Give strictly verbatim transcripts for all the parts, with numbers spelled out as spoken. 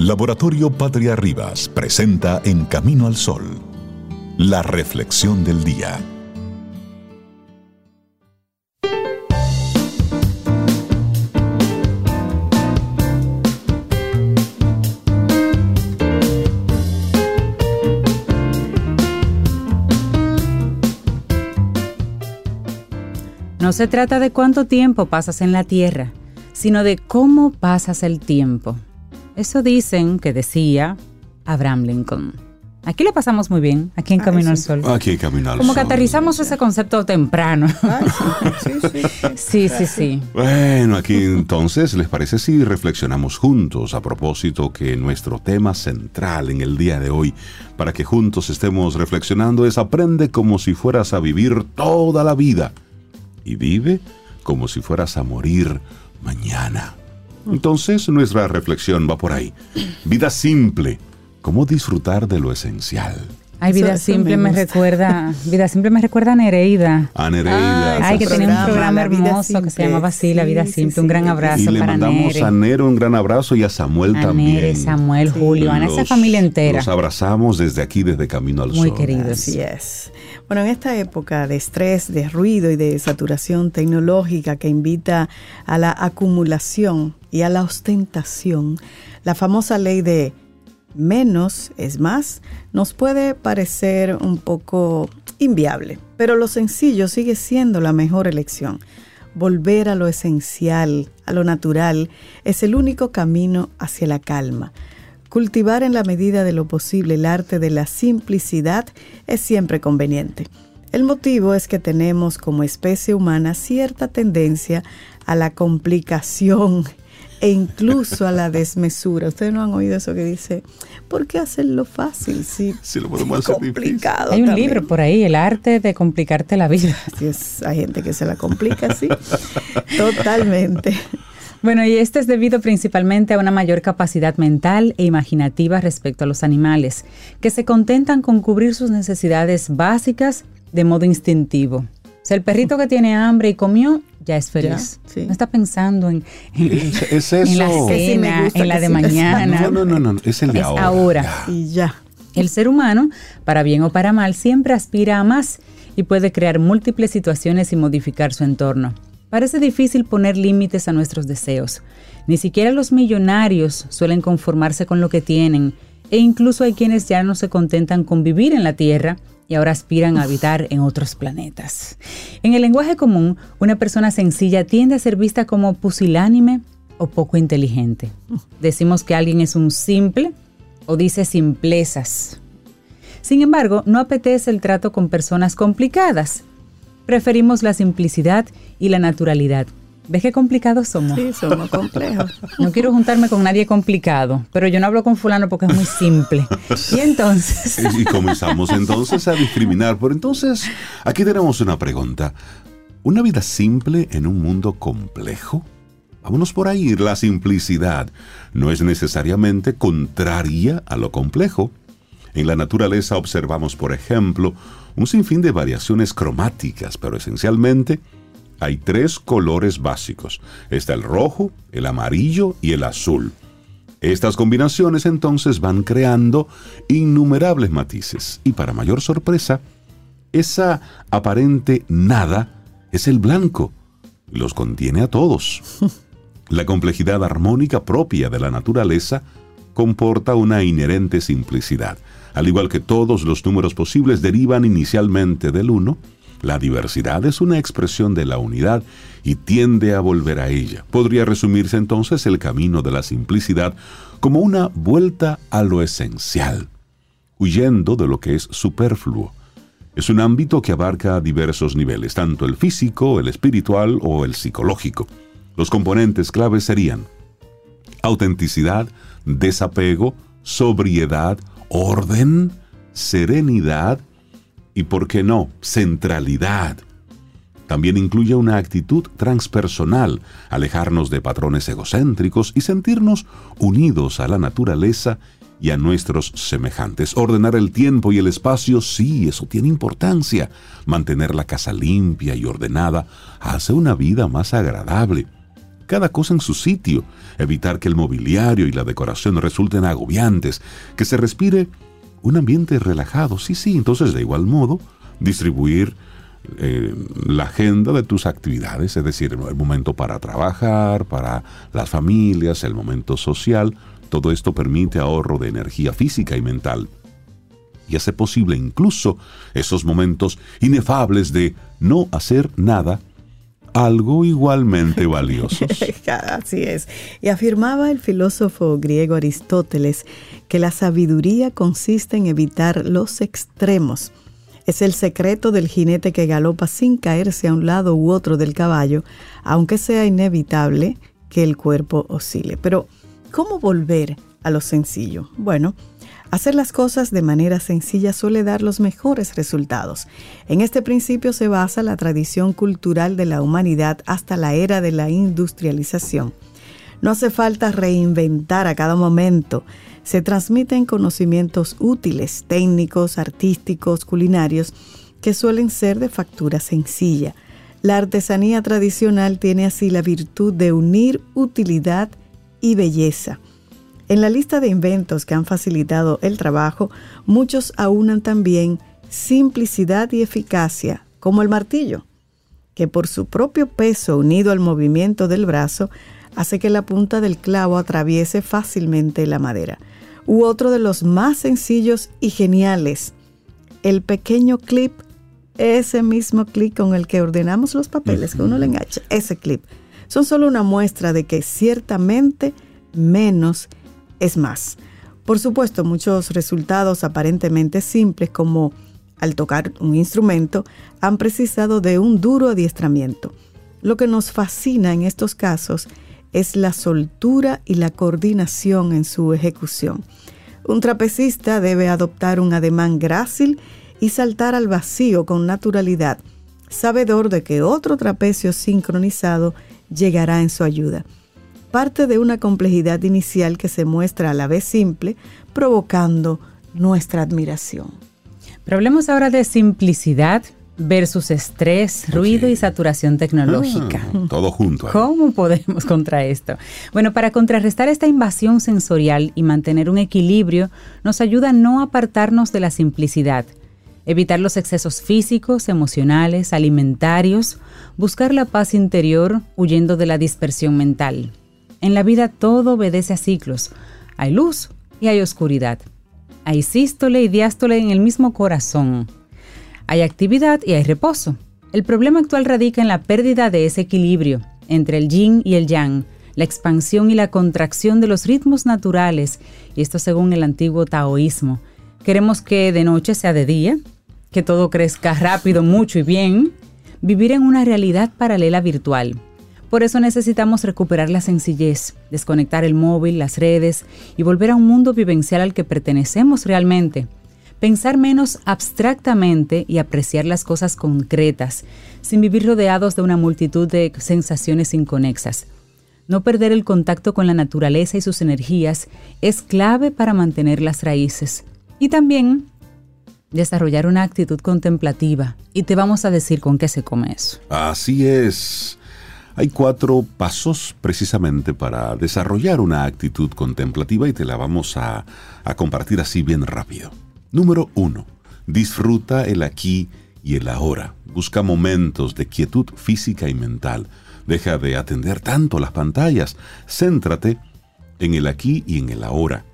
Laboratorio Patria Rivas presenta En Camino al Sol, la reflexión del día. No se trata de cuánto tiempo pasas en la tierra, sino de cómo pasas el tiempo. Eso dicen que decía Abraham Lincoln. Aquí le pasamos muy bien, aquí en Camino Ay, sí. al Sol. Aquí en Camino al Como Sol. Como que aterrizamos ese concepto temprano. Ay, sí, sí, sí. sí, sí, sí. Bueno, aquí entonces, ¿les parece si reflexionamos juntos a propósito que nuestro tema central en el día de hoy, para que juntos estemos reflexionando, es aprende como si fueras a vivir toda la vida y vive como si fueras a morir mañana? Entonces, nuestra reflexión va por ahí. Vida simple. ¿Cómo disfrutar de lo esencial? Ay, Vida eso, Simple eso me, me recuerda, Vida Simple me recuerda a Nereida. A Nereida. Ay, Ay que tenía un programa hermoso que se llamaba así, La Vida sí, Simple. Sí, un gran abrazo y para le mandamos Nere. a Nere un gran abrazo y a Samuel a también. Nere, Samuel, sí. Julio, a esa familia entera. Los abrazamos desde aquí, desde Camino al Sol. Muy queridos. Así es. Bueno, en esta época de estrés, de ruido y de saturación tecnológica que invita a la acumulación y a la ostentación, la famosa ley de menos es más nos puede parecer un poco inviable, pero lo sencillo sigue siendo la mejor elección. Volver a lo esencial, a lo natural, es el único camino hacia la calma. Cultivar en la medida de lo posible el arte de la simplicidad es siempre conveniente. El motivo es que tenemos como especie humana cierta tendencia a la complicación e incluso a la desmesura. Ustedes no han oído eso que dice, ¿por qué hacerlo fácil? Si sí, lo podemos hacer complicado. Hay un también. libro por ahí, El arte de complicarte la vida. Así es, hay gente que se la complica así. Totalmente. Bueno, y este es debido principalmente a una mayor capacidad mental e imaginativa respecto a los animales, que se contentan con cubrir sus necesidades básicas de modo instintivo. O sea, el perrito que tiene hambre y comió, ya es feliz. Ya, sí. No está pensando en, en, es, es eso. en la cena, sí en la de mañana. No, no, no, no, es el de es ahora. ahora. Ya. Y ya. El ser humano, para bien o para mal, siempre aspira a más y puede crear múltiples situaciones y modificar su entorno. Parece difícil poner límites a nuestros deseos. Ni siquiera los millonarios suelen conformarse con lo que tienen, e incluso hay quienes ya no se contentan con vivir en la Tierra y ahora aspiran a habitar en otros planetas. En el lenguaje común, una persona sencilla tiende a ser vista como pusilánime o poco inteligente. Decimos que alguien es un simple o dice simplezas. Sin embargo, no apetece el trato con personas complicadas. Preferimos la simplicidad y la naturalidad. ¿Ves qué complicados somos? Sí, somos complejos. No quiero juntarme con nadie complicado, pero yo no hablo con fulano porque es muy simple. Y entonces... Y comenzamos entonces a discriminar. Pero entonces, aquí tenemos una pregunta. ¿Una vida simple en un mundo complejo? Vámonos por ahí. La simplicidad no es necesariamente contraria a lo complejo. En la naturaleza observamos, por ejemplo, un sinfín de variaciones cromáticas, pero esencialmente hay tres colores básicos. Está el rojo, el amarillo y el azul. Estas combinaciones entonces van creando innumerables matices. Y para mayor sorpresa, esa aparente nada es el blanco. Los contiene a todos. La complejidad armónica propia de la naturaleza comporta una inherente simplicidad. Al igual que todos los números posibles derivan inicialmente del uno, la diversidad es una expresión de la unidad y tiende a volver a ella. Podría resumirse entonces el camino de la simplicidad como una vuelta a lo esencial, huyendo de lo que es superfluo. Es un ámbito que abarca diversos niveles, tanto el físico, el espiritual o el psicológico. Los componentes claves serían autenticidad, desapego, sobriedad, orden, serenidad y, ¿por qué no?, centralidad. También incluye una actitud transpersonal, alejarnos de patrones egocéntricos y sentirnos unidos a la naturaleza y a nuestros semejantes. Ordenar el tiempo y el espacio, sí, eso tiene importancia. Mantener la casa limpia y ordenada hace una vida más agradable. cada cosa en su sitio, evitar que el mobiliario y la decoración resulten agobiantes, que se respire un ambiente relajado. Sí, sí, entonces de igual modo, distribuir eh, la agenda de tus actividades, es decir, el momento para trabajar, para las familias, el momento social. Todo esto permite ahorro de energía física y mental y hace posible incluso esos momentos inefables de no hacer nada, algo igualmente valiosos. Así es. Y afirmaba el filósofo griego Aristóteles que la sabiduría consiste en evitar los extremos. Es el secreto del jinete que galopa sin caerse a un lado u otro del caballo, aunque sea inevitable que el cuerpo oscile. Pero, ¿cómo volver a lo sencillo? Bueno, hacer las cosas de manera sencilla suele dar los mejores resultados. En este principio se basa la tradición cultural de la humanidad hasta la era de la industrialización. No hace falta reinventar a cada momento. Se transmiten conocimientos útiles, técnicos, artísticos, culinarios, que suelen ser de factura sencilla. La artesanía tradicional tiene así la virtud de unir utilidad y belleza. En la lista de inventos que han facilitado el trabajo, muchos aunan también simplicidad y eficacia, como el martillo, que por su propio peso unido al movimiento del brazo, hace que la punta del clavo atraviese fácilmente la madera. U otro de los más sencillos y geniales, el pequeño clip, ese mismo clip con el que ordenamos los papeles, que uno le engancha, ese clip. Son solo una muestra de que ciertamente menos es más. Por supuesto, muchos resultados aparentemente simples, como al tocar un instrumento, han precisado de un duro adiestramiento. Lo que nos fascina en estos casos es la soltura y la coordinación en su ejecución. Un trapecista debe adoptar un ademán grácil y saltar al vacío con naturalidad, sabedor de que otro trapecio sincronizado llegará en su ayuda. Parte de una complejidad inicial que se muestra a la vez simple, provocando nuestra admiración. Pero hablemos ahora de simplicidad versus estrés, ruido okay. y saturación tecnológica. Ah, todo junto. Ahí. ¿Cómo podemos contra esto? Bueno, para contrarrestar esta invasión sensorial y mantener un equilibrio, nos ayuda a no apartarnos de la simplicidad, evitar los excesos físicos, emocionales, alimentarios, buscar la paz interior huyendo de la dispersión mental. En la vida todo obedece a ciclos. Hay luz y hay oscuridad. Hay sístole y diástole en el mismo corazón. Hay actividad y hay reposo. El problema actual radica en la pérdida de ese equilibrio entre el yin y el yang, la expansión y la contracción de los ritmos naturales, y esto según el antiguo taoísmo. Queremos que de noche sea de día, que todo crezca rápido, mucho y bien, vivir en una realidad paralela virtual. Por eso necesitamos recuperar la sencillez, desconectar el móvil, las redes y volver a un mundo vivencial al que pertenecemos realmente. Pensar menos abstractamente y apreciar las cosas concretas, sin vivir rodeados de una multitud de sensaciones inconexas. No perder el contacto con la naturaleza y sus energías es clave para mantener las raíces. Y también desarrollar una actitud contemplativa. Y te vamos a decir con qué se come eso. Así es. Hay cuatro pasos precisamente para desarrollar una actitud contemplativa y te la vamos a, a compartir así bien rápido. Número uno, disfruta el aquí y el ahora. Busca momentos de quietud física y mental. Deja de atender tanto las pantallas. Céntrate en el aquí y en el ahora.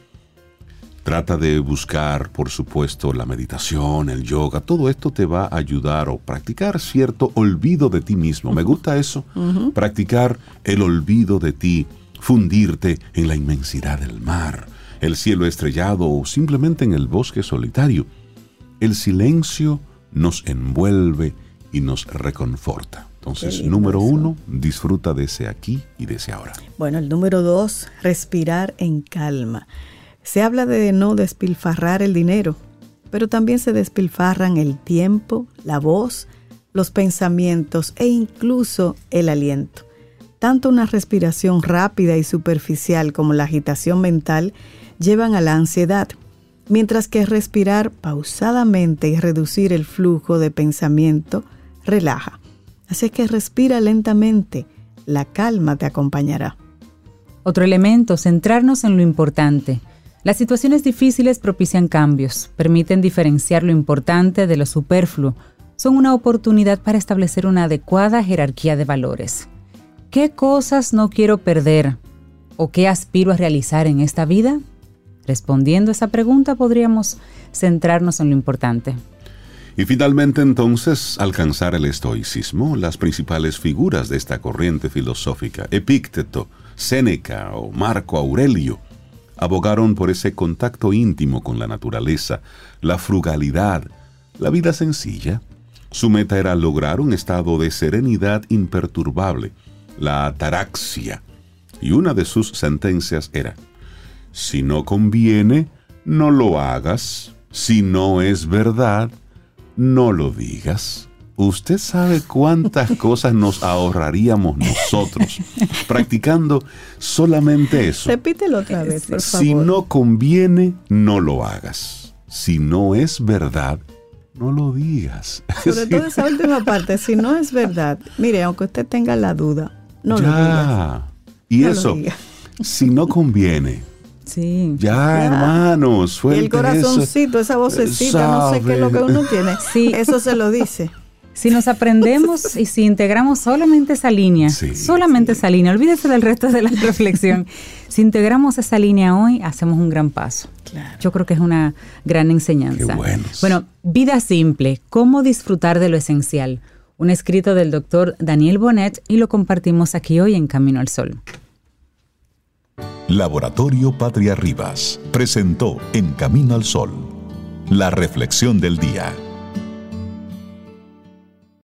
Trata de buscar, por supuesto, la meditación, el yoga. Todo esto te va a ayudar o practicar cierto olvido de ti mismo. Me gusta eso. Uh-huh. Practicar el olvido de ti. Fundirte en la inmensidad del mar, el cielo estrellado o simplemente en el bosque solitario. El silencio nos envuelve y nos reconforta. Entonces, número uno, disfruta de ese aquí y de ese ahora. Bueno, el número dos, respirar en calma. Se habla de no despilfarrar el dinero, pero también se despilfarran el tiempo, la voz, los pensamientos e incluso el aliento. Tanto una respiración rápida y superficial como la agitación mental llevan a la ansiedad, mientras que respirar pausadamente y reducir el flujo de pensamiento relaja. Así que respira lentamente, la calma te acompañará. Otro elemento, centrarnos en lo importante. Las situaciones difíciles propician cambios, permiten diferenciar lo importante de lo superfluo. Son una oportunidad para establecer una adecuada jerarquía de valores. ¿Qué cosas no quiero perder o qué aspiro a realizar en esta vida? Respondiendo a esa pregunta podríamos centrarnos en lo importante. Y finalmente entonces alcanzar el estoicismo. Las principales figuras de esta corriente filosófica, Epícteto, Séneca o Marco Aurelio, abogaron por ese contacto íntimo con la naturaleza, la frugalidad, la vida sencilla. Su meta era lograr un estado de serenidad imperturbable, la ataraxia. Y una de sus sentencias era: si no conviene, no lo hagas. Si no es verdad, no lo digas. Usted sabe cuántas cosas nos ahorraríamos nosotros practicando solamente eso. Repítelo otra vez, por favor. Si no conviene, no lo hagas. Si no es verdad, no lo digas. Sobre todo esa última parte, si no es verdad, mire, aunque usted tenga la duda, no ya. lo digas. Y no eso, si no conviene, sí. ya, ya. hermano, Y suelte el corazoncito, eso. esa vocecita, no sé qué es lo que uno tiene, Sí. eso se lo dice. Si nos aprendemos y si integramos solamente esa línea, Sí, solamente sí. esa línea, olvídese del resto de la reflexión. Si integramos esa línea hoy, hacemos un gran paso. Claro. Yo creo que es una gran enseñanza. Qué buenos. Bueno, vida simple, cómo disfrutar de lo esencial. Un escrito del doctor Daniel Bonet y lo compartimos aquí hoy en Camino al Sol. Laboratorio Patria Rivas presentó En Camino al Sol, la reflexión del día.